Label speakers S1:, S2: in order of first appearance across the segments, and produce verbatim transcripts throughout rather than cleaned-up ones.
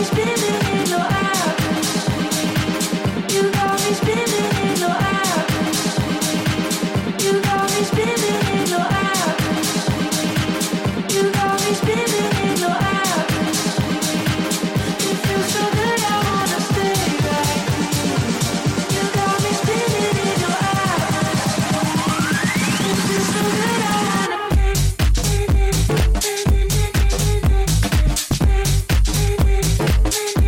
S1: Thank you.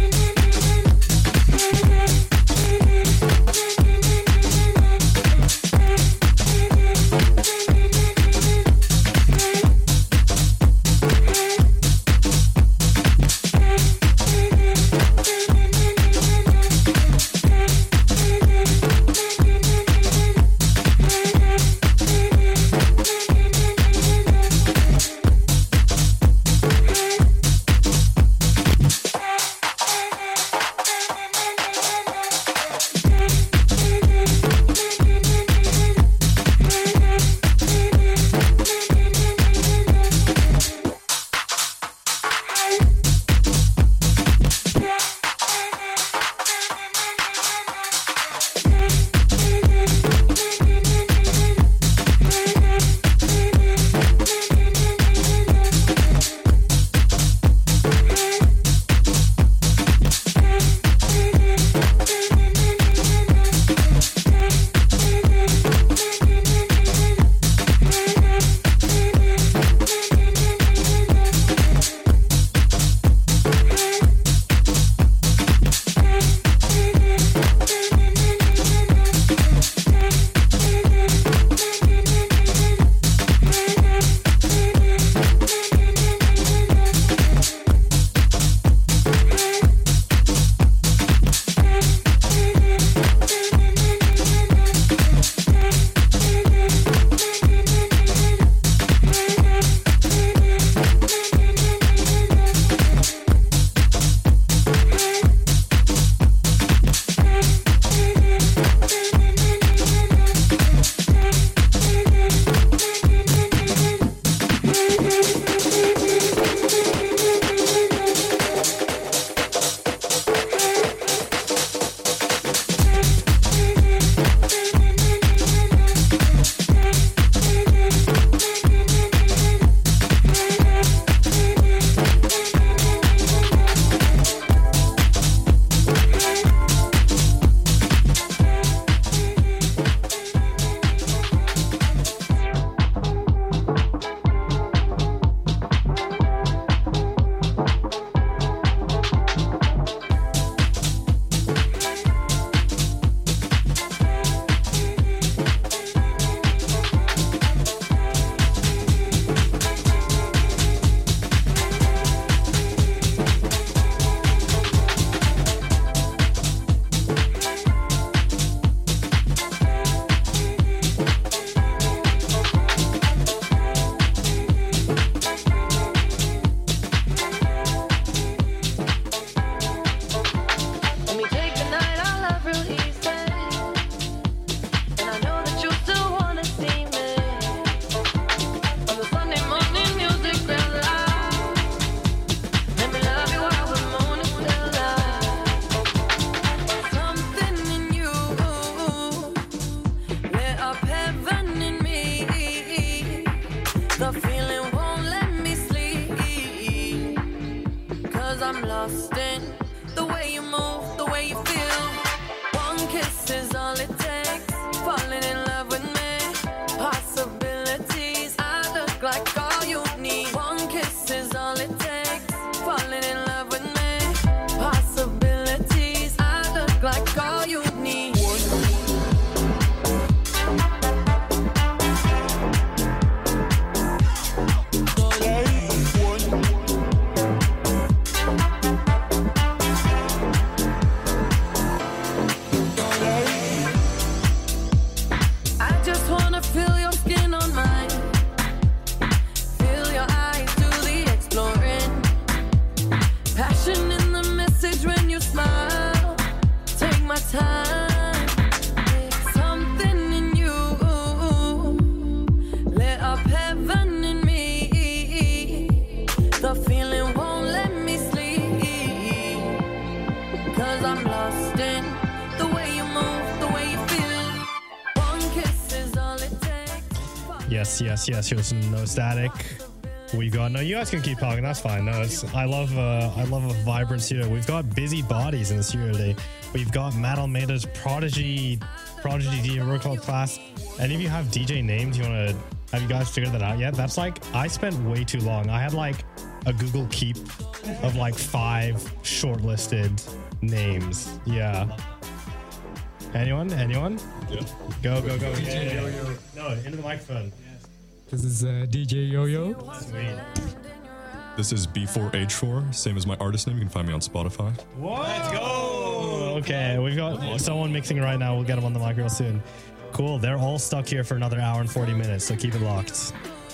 S1: I'm lost in the way you move, the way you feel. One kiss is all it takes.
S2: Yes, yes, yes. Here's some No Static. We've got no. You guys can keep talking. That's fine. No, it's, I love. Uh, I love a vibrant studio. We've got busy bodies in the studio today. We've got Matt Almeida's Prodigy, Prodigy D J workout class. Any of you have D J names? You want to? Have you guys figured that out yet? That's like I spent way too long. I had like a Google Keep of like five shortlisted names. Yeah. Anyone? Anyone?
S3: Yeah.
S2: Go, go, go. Yeah, yeah, yeah. No, into the microphone.
S4: This is uh, D J Yo-Yo.
S2: Sweet.
S3: This is B four H four, same as my artist name. You can find me on Spotify.
S2: Whoa. Let's go. Okay, we've got someone mixing right now. We'll get them on the mic real soon. Cool. They're all stuck here for another hour and forty minutes, so keep it locked.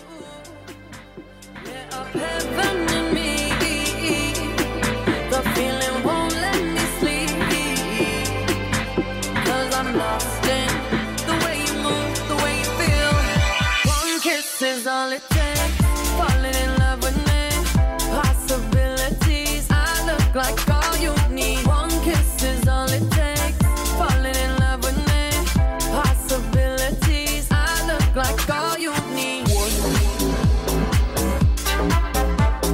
S1: Is all it takes. Falling in love with me. Possibilities. I look like all you need. One kiss is all it takes. Falling in love with me. Possibilities. I look like all you need.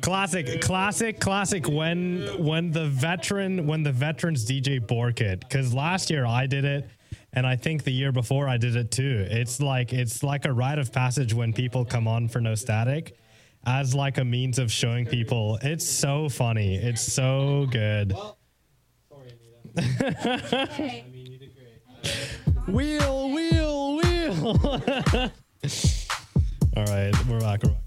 S2: Classic, classic, classic. When when the veteran, when the veterans D J Bork it, because last year I did it, and I think the year before I did it too. It's like it's like a rite of passage when people come on for No Static, as like a means of showing people. It's so funny. It's so good. Wheel, wheel, wheel. All right, we're back. We're back.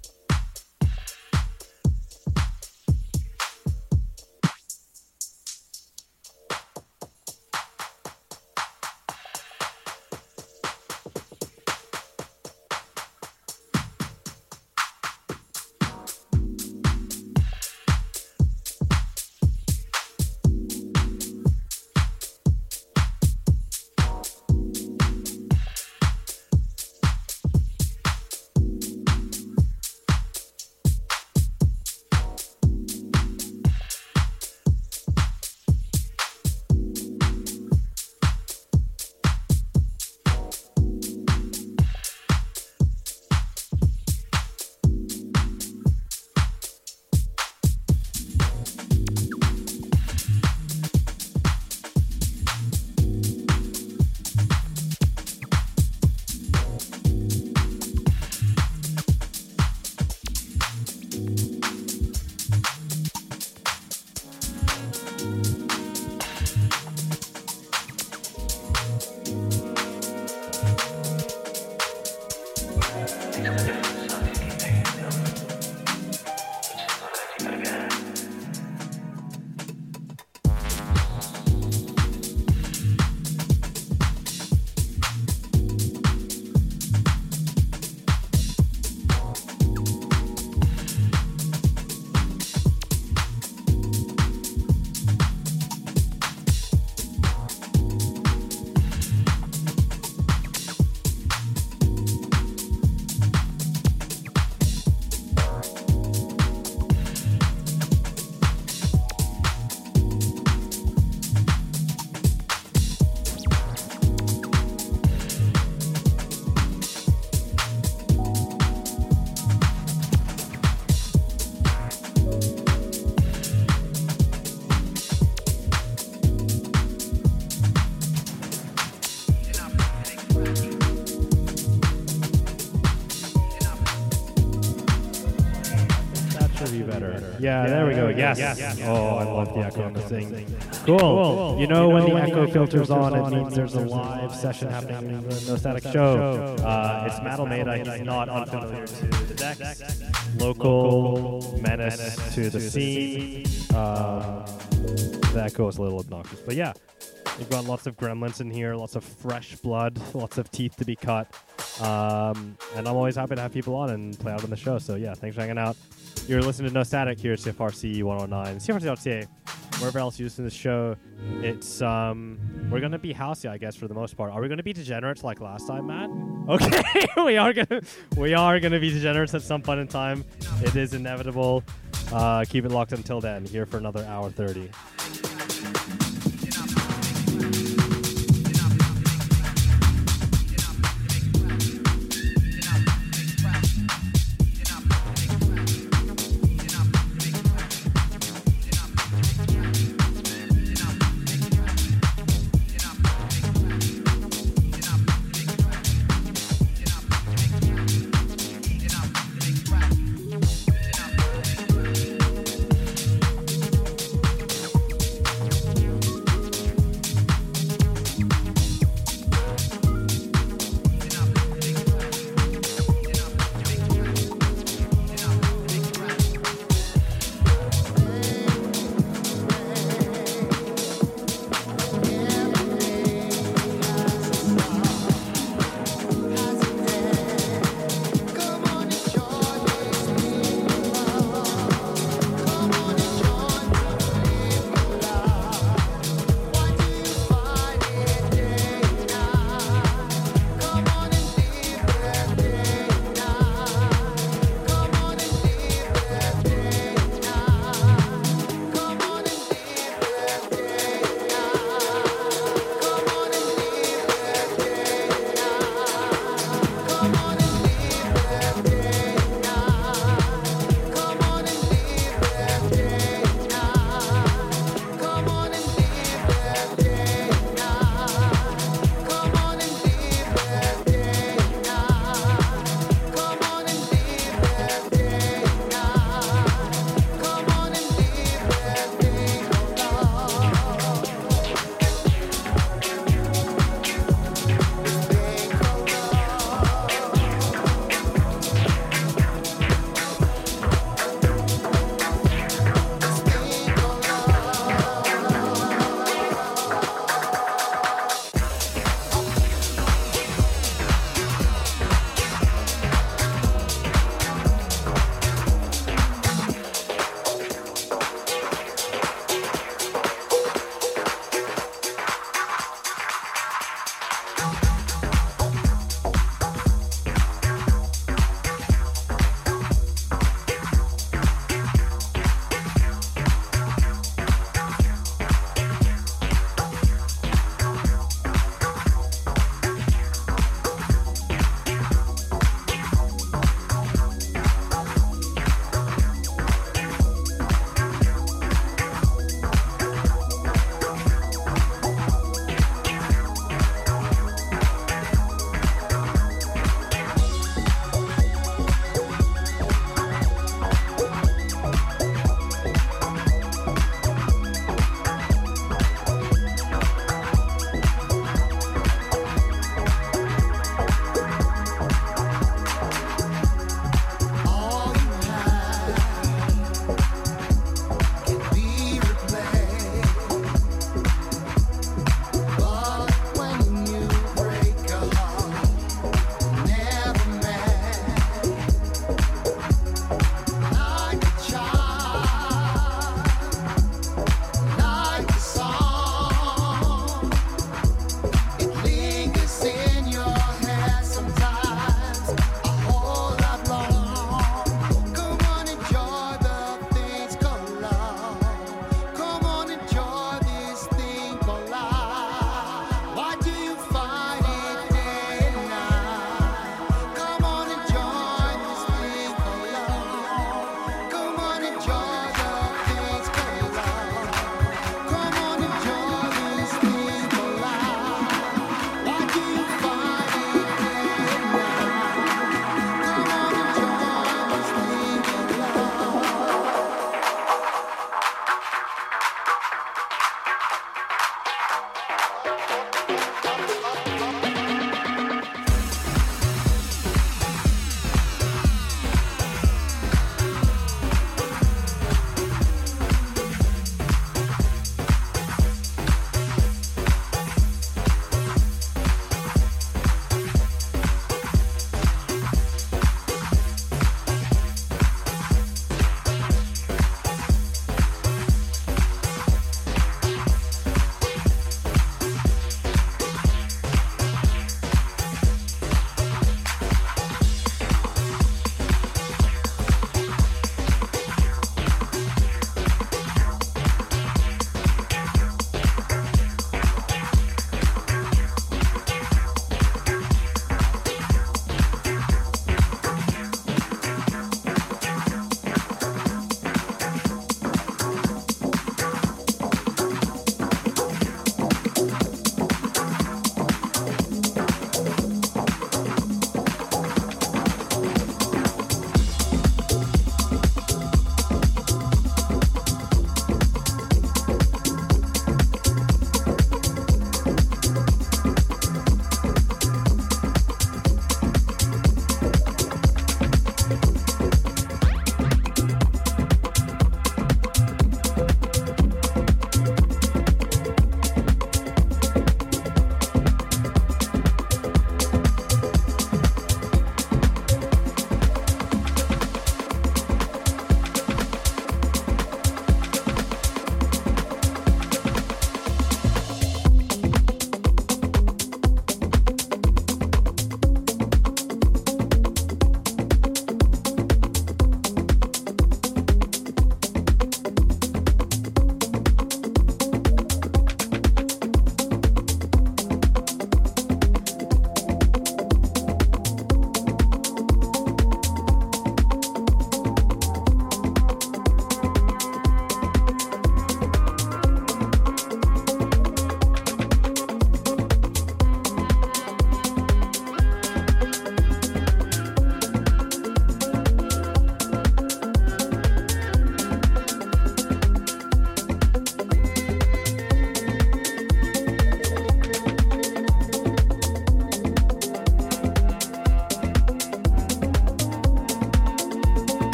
S5: Yeah, there we go. Yes. yes. Oh, I love the echo on this thing. Cool. cool. You know, you know when the when echo filters on, it means there's a live session happening in the No Static show. Uh, it's Matt Almeida. He's not unfamiliar to the decks. Local menace to the scene. Um, the echo is a little obnoxious. But yeah, we've got lots of gremlins in here, lots of fresh blood, lots of teeth to be cut. Um, and I'm always happy to have people on and play out on the show. So yeah, thanks for hanging out. You're listening to No Static here at C F R C one oh nine, C F R C dot C A, wherever else you listen to the show. It's, um, we're going to be housey, I guess, for the most part. Are we going to be degenerates like last time, Matt? Okay, we are going to, we are going to be degenerates at some point in time. It is inevitable. Uh, keep it locked until then, here for another hour thirty.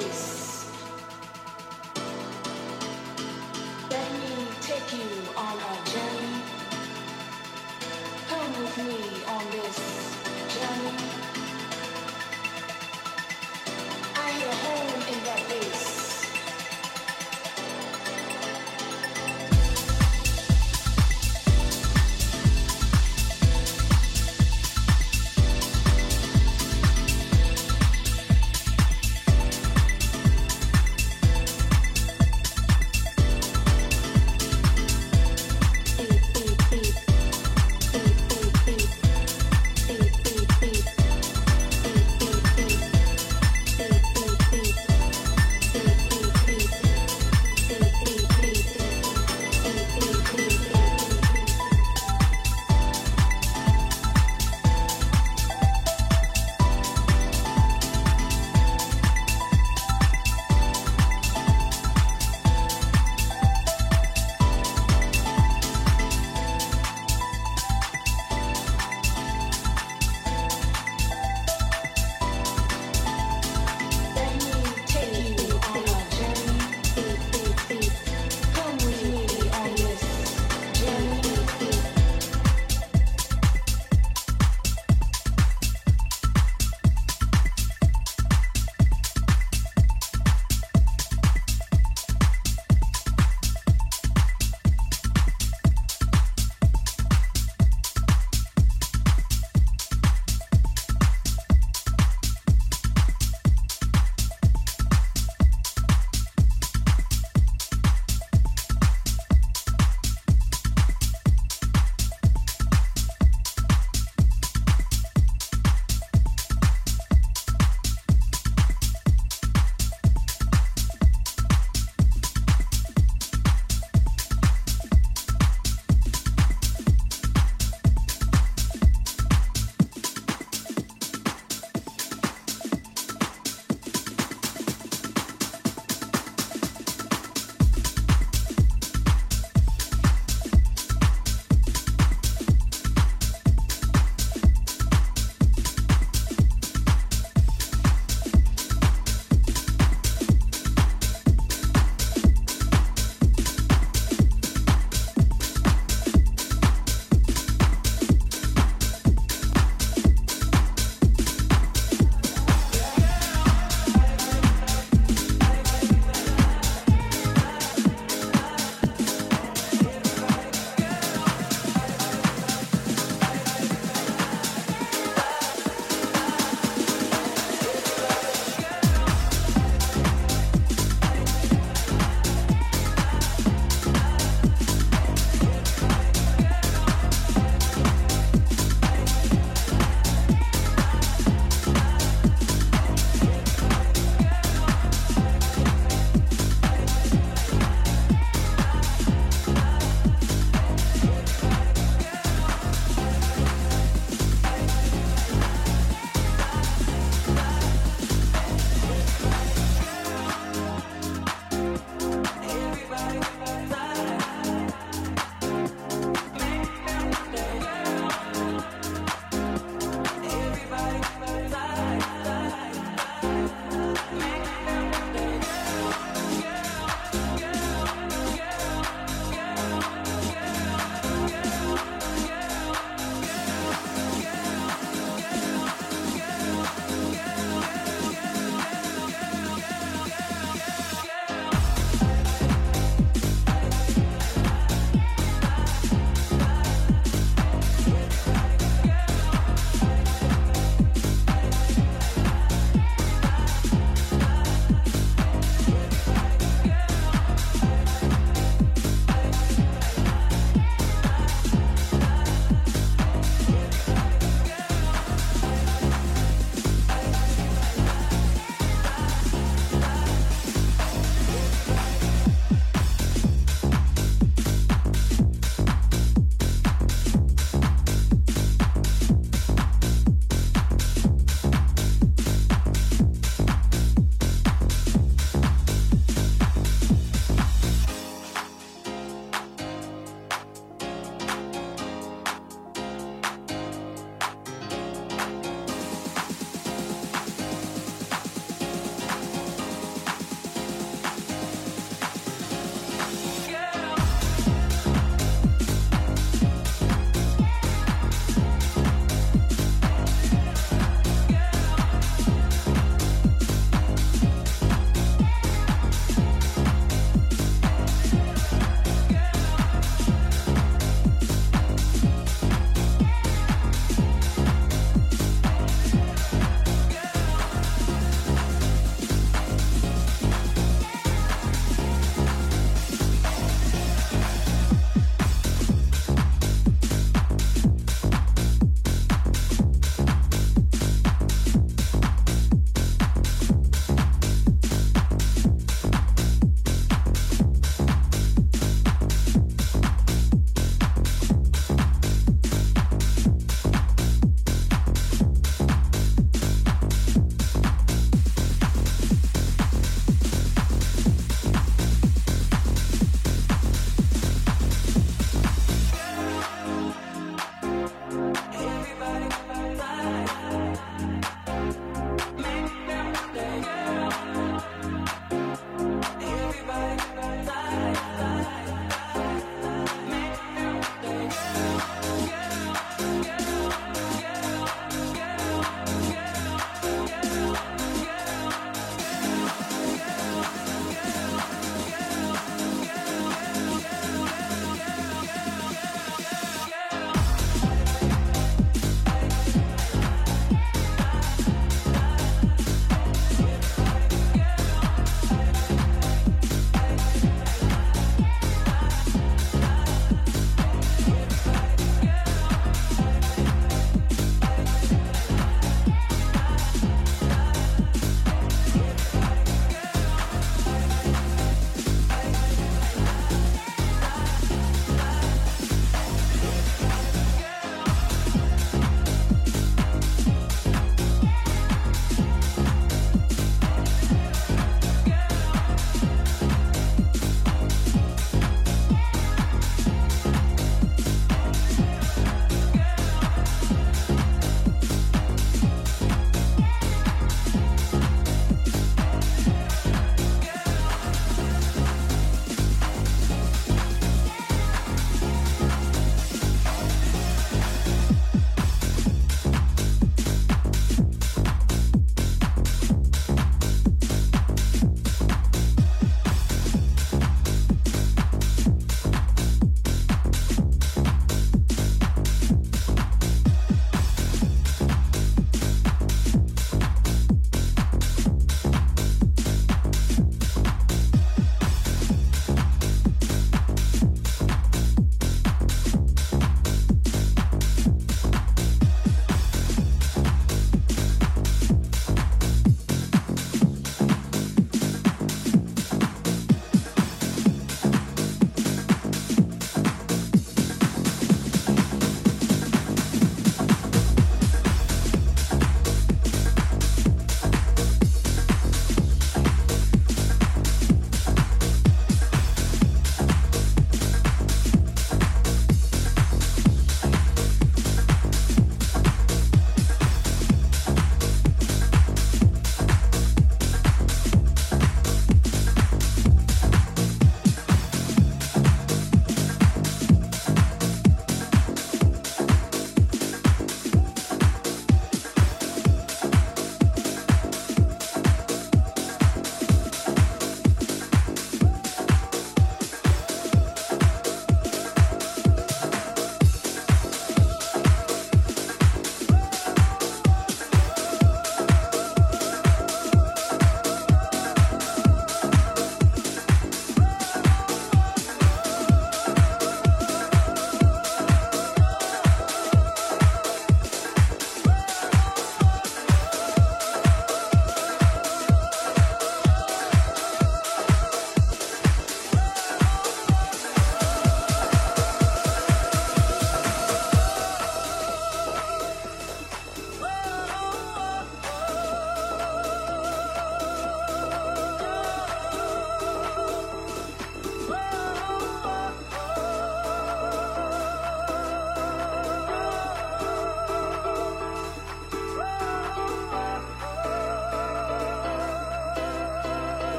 S6: bass. Let me take you on a journey. Come with me on this journey. I hear home in that bass.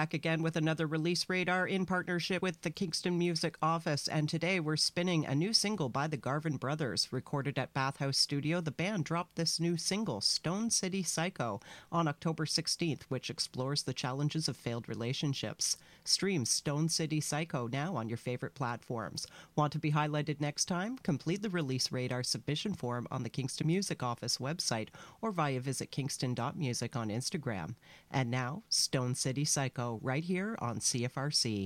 S7: back again with another Release Radar in partnership with the Kingston Music Office, and today we're spinning a new single by the Garvin Brothers. Recorded at Bathhouse Studio, the band dropped this new single, Stone City Psycho, on October sixteenth, which explores the challenges of failed relationships. Stream Stone City Psycho now on your favorite platforms. Want to be highlighted next time? Complete the Release Radar submission form on the Kingston Music Office website or via visit kingston dot music on Instagram. And now, Stone City Psycho, right here on C F R C.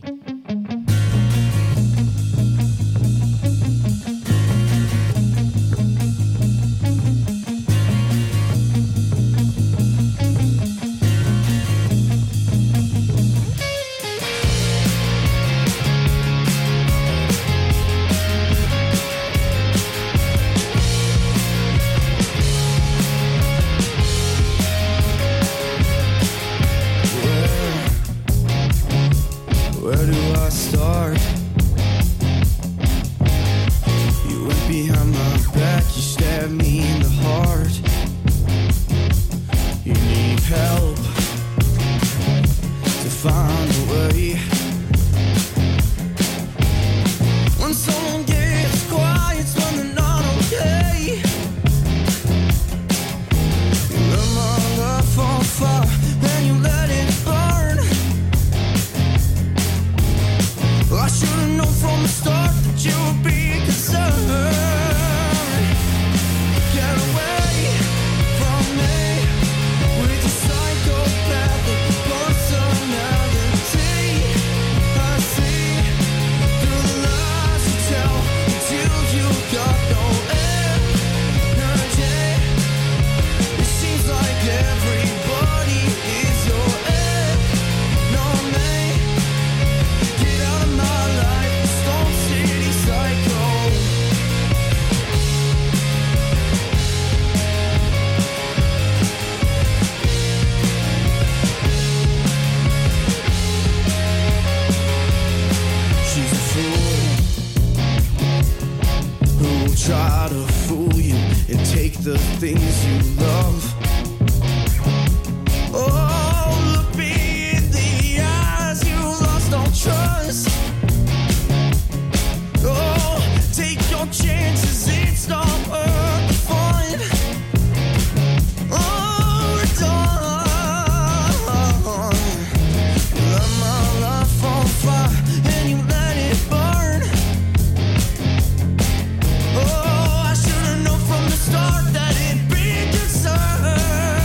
S8: Where do I start? You went behind my back, you stabbed me in the heart. You need help to find a way. When someone gets quiet, it's when they're not okay. You let my love on fire, then you let it burn. I should've known from the start that you would be concerned. Get away from me with your psychopathic personality. I see through the lies you tell until you got no energy. It seems like everybody is your enemy. Get out of my life, Stone City Psycho. She's a fool who will try to fool you and take the things you love. Oh, look me in the eyes, you lost all trust. Oh, take your chances, it's not worth the fun. Oh, we're done. You let my life on fire and you let it burn. Oh, I should've known from the start that it'd be concerned.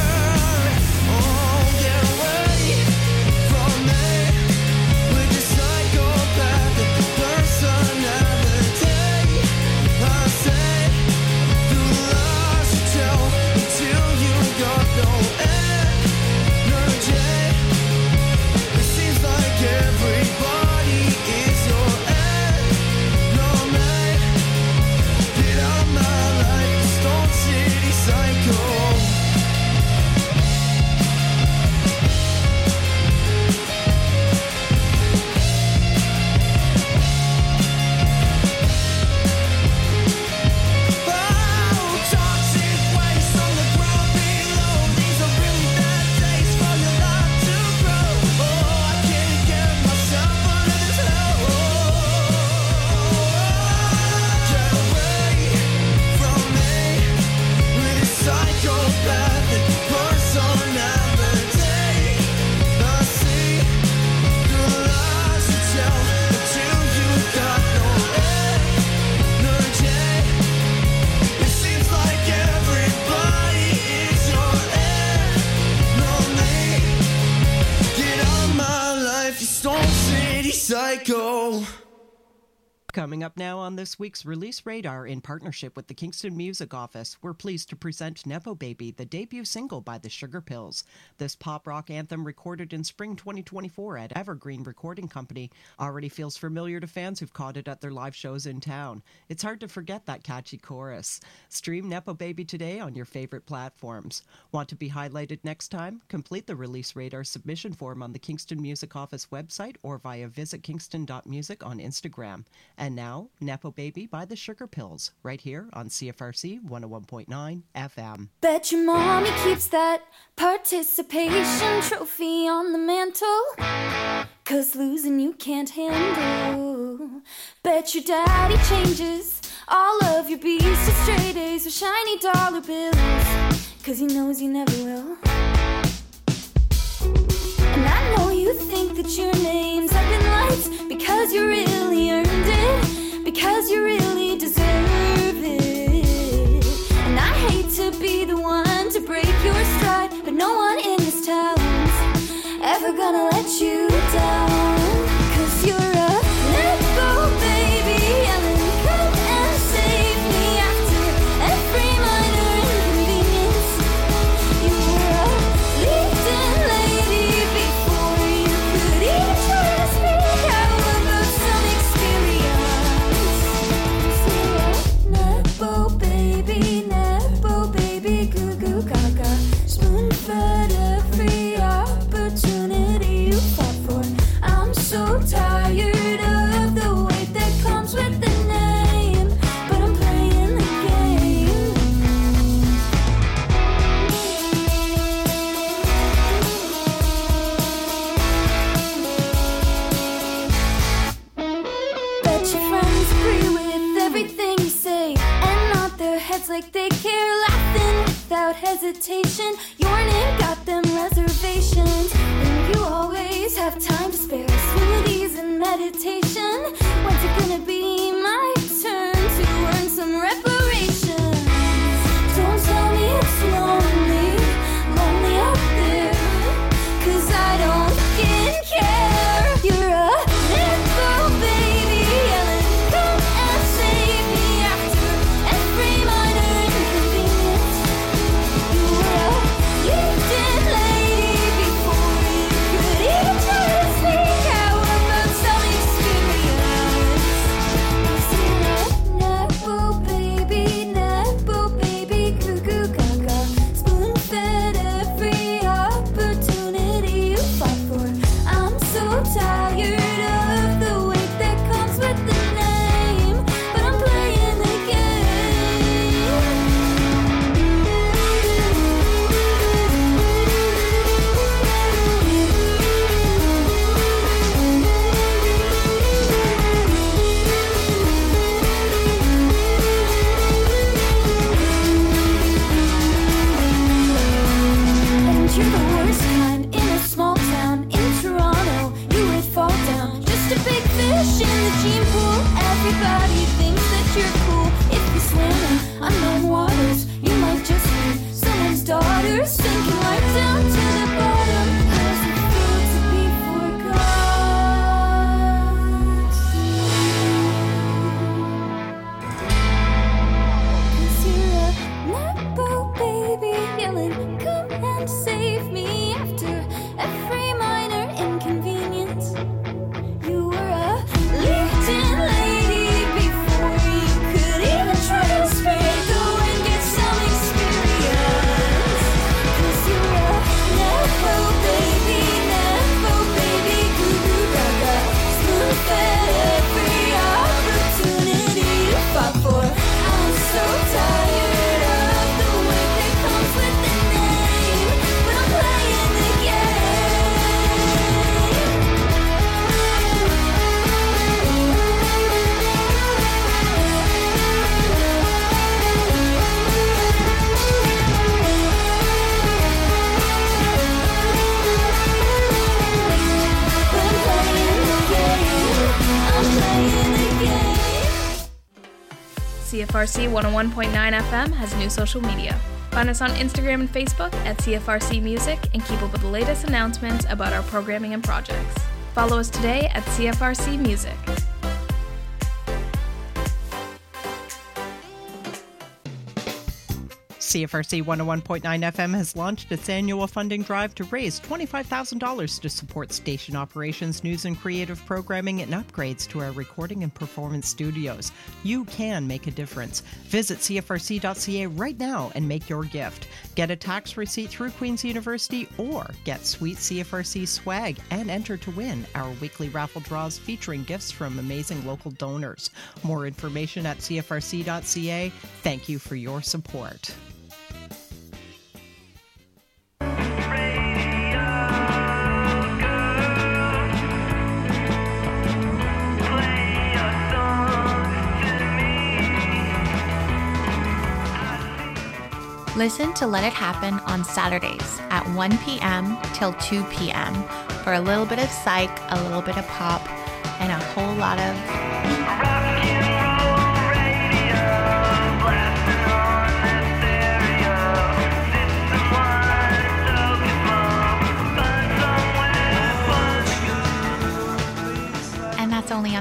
S8: Oh, get away from me with your psychopathic personality. I say through the lies you tell until you got no energy. It seems like everybody is your enemy. Get out of my life, Stone City Psycho. Oh, toxic waste on the ground below. These are really bad days for your life to grow. Oh, I can't get myself out of this hell. Get away from me with your psychopathic personality. I see through the lies you tell until you got no energy. It seems like everybody is your enemy. Get out of my life, you Stone City Psycho.
S7: Coming up now on this week's Release Radar in partnership with the Kingston Music Office, we're pleased to present Nepo Baby, the debut single by the Sugar Pills. This pop rock anthem, recorded in spring twenty twenty-four at Evergreen Recording Company, already feels familiar to fans who've caught it at their live shows in town. It's hard to forget that catchy chorus. Stream Nepo Baby today on your favorite platforms. Want to be highlighted next time? Complete the Release Radar submission form on the Kingston Music Office website or via visit kingston dot music on Instagram. And now, Nepo Baby by the Sugar Pills, right here on C F R C one oh one point nine F M.
S9: Bet your mommy keeps that participation trophy on the mantle, 'cause losing you can't handle. Bet your daddy changes all of your B's to straight A's with shiny dollar bills, 'cause he knows you never will. And I know you think that your name's up in lights because you really earned it, because you really deserve it. And I hate to be the one to break your stride, but no one in this town's ever gonna let you down. 'Cause you're a Nepo baby, Ellen, come and save me after every minor inconvenience. You were a leading lady before you could even try to speak out about some experience. 'Cause you're a Nepo baby, Nepo baby, goo goo gaga, spoon-fed every opportunity you fought for. I'm so tired of the weight that comes with the name, but I'm playing the game. Bet your friends agree with everything you say and nod their heads like they care, laughing without hesitation. Your name got them reservations, and you always have time to spare. Smoothies and meditation. When's it gonna be my turn to earn some reparations? Don't tell me it's lonely, lonely out there, 'cause I don't fucking care. You're a Nepo baby, Ellen, come and save me after every minor inconvenience. You were a leading lady before you could even try to speak out about some experience. 'Cause you're a Nepo baby, Nepo baby, goo goo gaga, spoon-fed every opportunity you fought for. I'm so tired of the weight that comes with the name, but I'm playing the And you're the worst kind in a small town in Toronto. You would fall down, just a big fish in the gene pool. Everybody thinks that you're cool. If you swim in unknown waters, you might just be someone's daughter, sinking right down to the bottom. How's it feel to be forgot? 'Cause you're a Nepo baby, Ellen, come and save me after every minor inconvenience. You were a leading lady before you could even try to speak, go and get some experience. 'Cause you're a Nepo baby, Nepo baby, goo goo gaga, spoon-fed every opportunity you fought for. I'm so tired of the weight that comes with the name, but I'm playing the
S10: C F R C one oh one point nine F M has new social media. Find us on Instagram and Facebook at C F R C Music and keep up with the latest announcements about our programming and projects. Follow us today at C F R C Music.
S7: C F R C one oh one point nine F M has launched its annual funding drive to raise twenty-five thousand dollars to support station operations, news and creative programming, and upgrades to our recording and performance studios. You can make a difference. Visit C F R C dot C A right now and make your gift. Get a tax receipt through Queen's University or get sweet C F R C swag and enter to win our weekly raffle draws featuring gifts from amazing local donors. More information at C F R C dot C A. Thank you for your support.
S11: Listen to Let It Happen on Saturdays at one p.m. till two p.m. for a little bit of psych, a little bit of pop, and a whole lot of